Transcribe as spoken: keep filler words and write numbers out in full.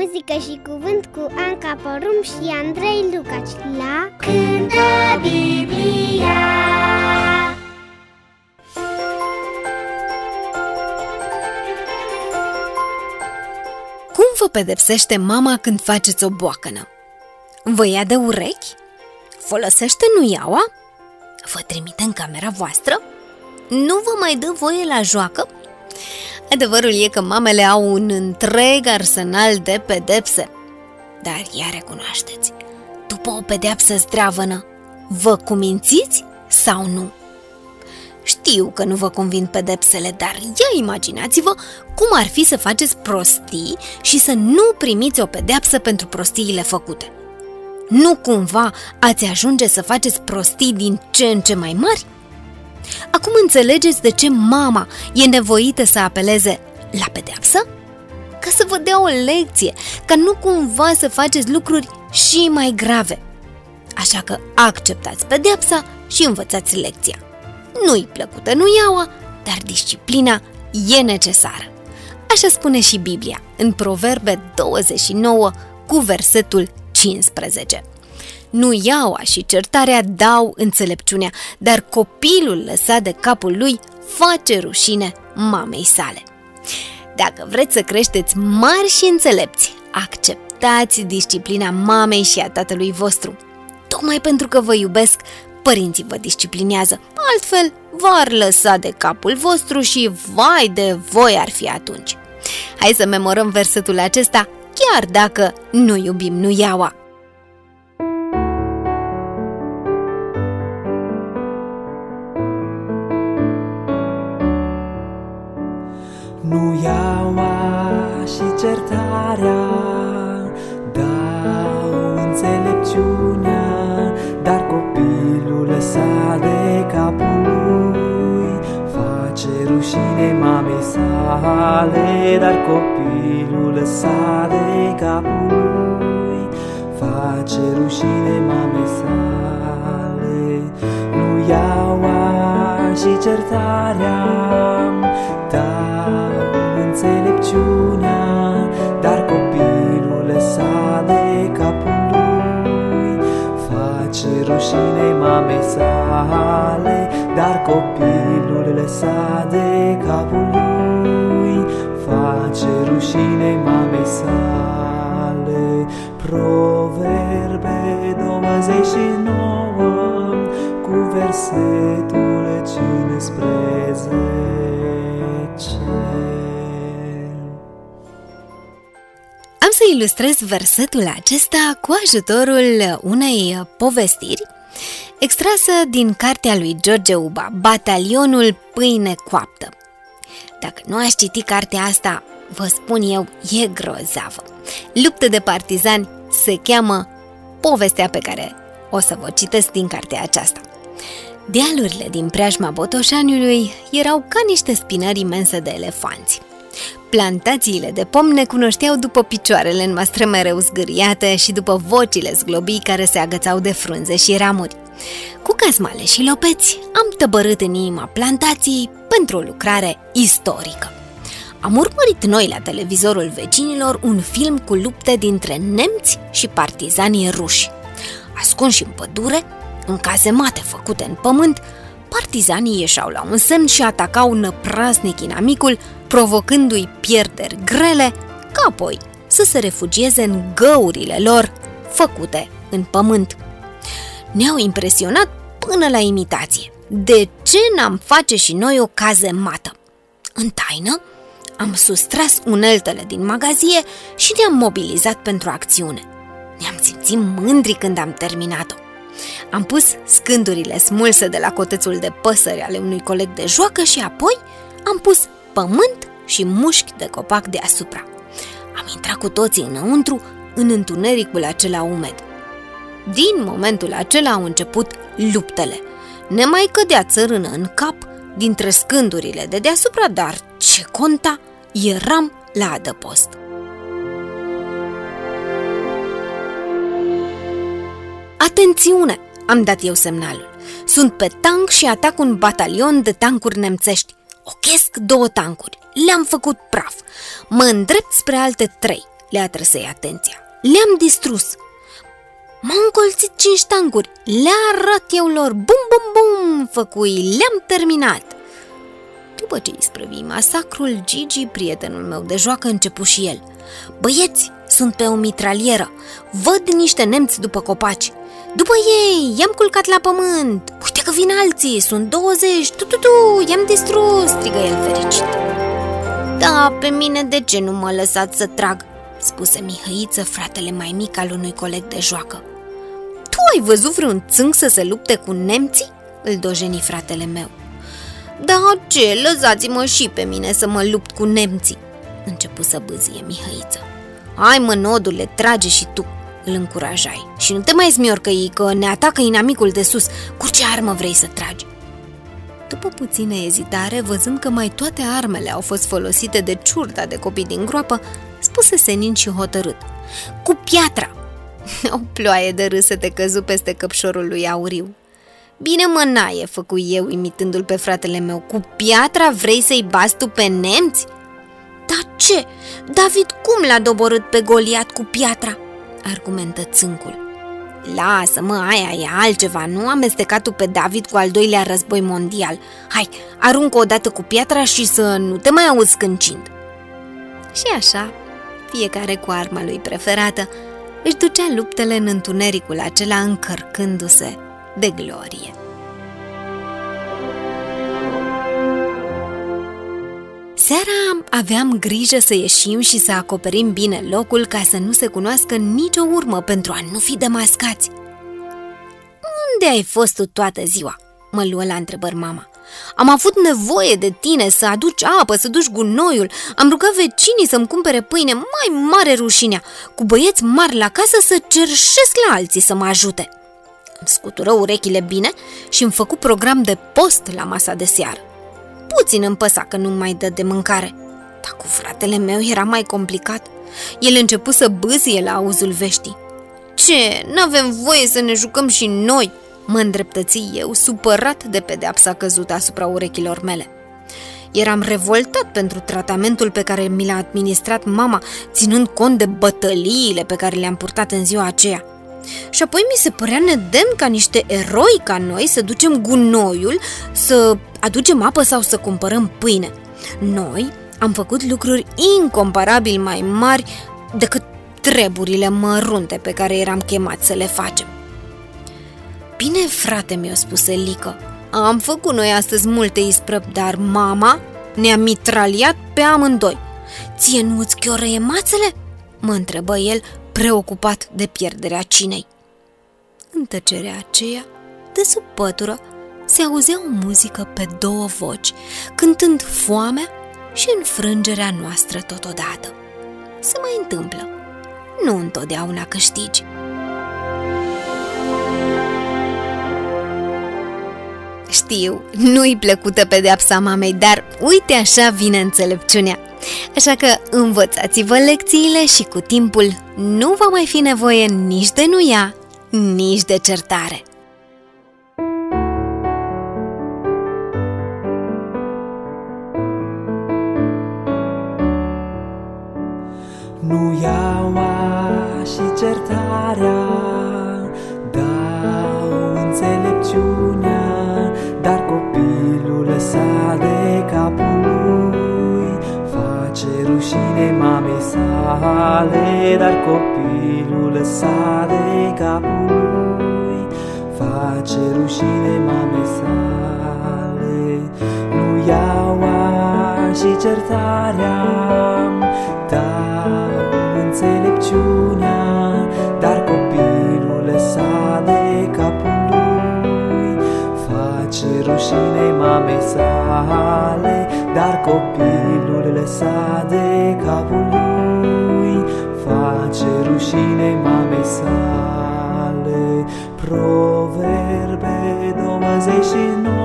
muzică și cuvânt cu Anca Porum și Andrei Lucaci la Cântă Biblia. Cum vă pedepsește mama când faceți o boacănă? Vă ia de urechi? Folosește nuiaua? Vă trimite în camera voastră? Nu vă mai dă voie la joacă? Adevărul e că mamele au un întreg arsenal de pedepse. Dar ia recunoașteți, după o pedeapsă zdravănă, vă cumințiți sau nu? Știu că nu vă convin pedepsele, dar ia imaginați-vă cum ar fi să faceți prostii și să nu primiți o pedeapsă pentru prostiile făcute. Nu cumva ați ajunge să faceți prostii din ce în ce mai mari? Acum înțelegeți de ce mama e nevoită să apeleze la pedeapsă? Ca să vă dea o lecție, ca nu cumva să faceți lucruri și mai grave. Așa că acceptați pedeapsa și învățați lecția. Nu-i plăcută nuiaua, dar disciplina e necesară. Așa spune și Biblia, în Proverbe douăzeci și nouă, cu versetul cincisprezece. Nuiaua și certarea dau înțelepciunea, dar copilul lăsat de capul lui face rușine mamei sale. Dacă vreți să creșteți mari și înțelepți, acceptați disciplina mamei și a tatălui vostru. Tocmai pentru că vă iubesc, părinții vă disciplinează, altfel v-ar lăsa de capul vostru și vai de voi ar fi atunci. Hai să memorăm versetul acesta, chiar dacă nu iubim nuiaua. Nuiaua și certarea dau înțelepciunea, dar copilul lăsat de capul lui face rușine mamei sale. Dar copilul lăsat de capul lui face rușine mamei sale. Nuiaua și certarea dau înțelepciunea, dar copilul lăsat de capul lui face rușine mamei sale. Dar copilul lăsat de capul lui face rușine mamei sale. Proverbe douăzeci și nouă, cu versetul cincisprezece. Am să ilustrez versetul acesta cu ajutorul unei povestiri extrasă din cartea lui George Uba, Batalionul Pâine Coaptă. Dacă nu ați citit cartea asta, vă spun eu, e grozavă. Luptă de partizani se cheamă povestea pe care o să vă citesc din cartea aceasta. Dealurile din preajma Botoșaniului erau ca niște spinări imense de elefanți. Plantațiile de pom ne cunoșteau după picioarele noastre mereu zgâriate și după vocile zglobii care se agățau de frunze și ramuri. Cu cazmale și lopeți am tăbărât în inima plantației pentru o lucrare istorică. Am urmărit noi la televizorul vecinilor un film cu lupte dintre nemți și partizanii ruși. Ascunși în pădure, în cazemate făcute în pământ, partizanii ieșeau la un semn și atacau năprasnic inamicul, provocându-i pierderi grele, ca apoi să se refugieze în găurile lor făcute în pământ. Ne-au impresionat până la imitație. De ce n-am face și noi o cazemată? În taină am sustras uneltele din magazie și ne-am mobilizat pentru acțiune. Ne-am simțit mândri când am terminat-o. Am pus scândurile smulse de la cotețul de păsări ale unui coleg de joacă și apoi am pus pământ și mușchi de copac deasupra. Am intrat cu toții înăuntru, în întunericul acela umed. Din momentul acela au început luptele. Ne mai cădea țărână în cap dintre scândurile de deasupra, dar ce conta, eram la adăpost. Atențiune! Am dat eu semnalul. Sunt pe tank și atac un batalion de tancuri nemțești. Ochesc două tancuri. Le-am făcut praf. Mă îndrept spre alte trei. le atrăsei atenția. Le-am distrus. M-au încolțit cinci tancuri. Le arăt eu lor. Bum, bum, bum, făcui. Le-am terminat. După ce isprăvi masacrul, Gigi, prietenul meu de joacă, începu și el. Băieți, sunt pe o mitralieră. Văd niște nemți după copaci. După ei, i-am culcat la pământ. Uite că vin alții, sunt douăzeci. Tu, tu, tu, i-am distrus, strigă el fericit. Da, pe mine de ce nu mă lăsați să trag? Spuse Mihăiță, fratele mai mic al unui coleg de joacă. Tu ai văzut vreun țânc să se lupte cu nemții? Îl dojeni fratele meu. Da, ce, lăsați-mă și pe mine să mă lupt cu nemții, începu să bâzie Mihăiță. Hai mă, nodule, trage și tu, îl încurajai. Și nu te mai smiorcăi că ne atacă inamicul de sus. Cu ce armă vrei să tragi? După puțină ezitare, văzând că mai toate armele au fost folosite de ciurda de copii din groapă, spuse senin și hotărât. Cu piatra! O ploaie de râsete căzu peste căpșorul lui Auriu. Bine mă, naie, făcu eu, imitându-l pe fratele meu. Cu piatra vrei să-i bați tu pe nemți? Dar ce? David cum l-a doborât pe Goliat cu piatra? Argumentă țâncul. Lasă, mă, aia e altceva, nu amesteca tu pe David cu al doilea război mondial. Hai, aruncă odată cu piatra și să nu te mai auzi scâncind. Și așa, fiecare cu arma lui preferată, își ducea luptele în întunericul acela, încărcându-se de glorie. Seara aveam grijă să ieșim și să acoperim bine locul ca să nu se cunoască nicio urmă pentru a nu fi demascați. Unde ai fost tu toată ziua? Mă luă la întrebări mama. Am avut nevoie de tine să aduci apă, să duci gunoiul. Am rugat vecinii să-mi cumpere pâine, mai mare rușinea, cu băieți mari la casă să cerșesc la alții să mă ajute. Îmi scutură urechile bine și îmi făcu program de post la masa de seară. Puțin îmi păsa că nu mai dă de mâncare, dar cu fratele meu era mai complicat. El începu să bâzie la auzul veștii. Ce, n-avem voie să ne jucăm și noi? Mă îndreptăți eu, supărat de pedeapsa căzută asupra urechilor mele. Eram revoltat pentru tratamentul pe care mi l-a administrat mama, ținând cont de bătăliile pe care le-am purtat în ziua aceea. Și apoi mi se părea nedemn ca niște eroi ca noi să ducem gunoiul, să aducem apă sau să cumpărăm pâine. Noi am făcut lucruri incomparabil mai mari decât treburile mărunte pe care eram chemați să le facem. Bine, frate, mi-a spus Elică, am făcut noi astăzi multe isprăvi, dar mama ne-a mitraliat pe amândoi. Ție nu îți chiorăie mațele? Mă întrebă el, preocupat de pierderea cinei. În tăcerea aceea, de sub pătură, se auzea o muzică pe două voci, cântând foamea și înfrângerea noastră totodată. Se mai întâmplă. Nu întotdeauna câștigi. Știu, nu-i plăcută pedeapsa mamei, dar uite așa vine înțelepciunea. Așa că învățați-vă lecțiile și cu timpul nu va mai fi nevoie nici de nuia, nici de certare. Nuiaua și certarea dau înțelepciunea, dar copilul lăsat de capul lui face rușine mamei sale. Dar copilul lăsat de capul lui face rușine mamei sale. Nuiaua și certarea dau înțelepciunea, dar copilul lăsat de capul lui face rușine mamei sale. Dar copilul lăsat de capul lui face rușine mamei sale. Proverbe douăzeci și nouă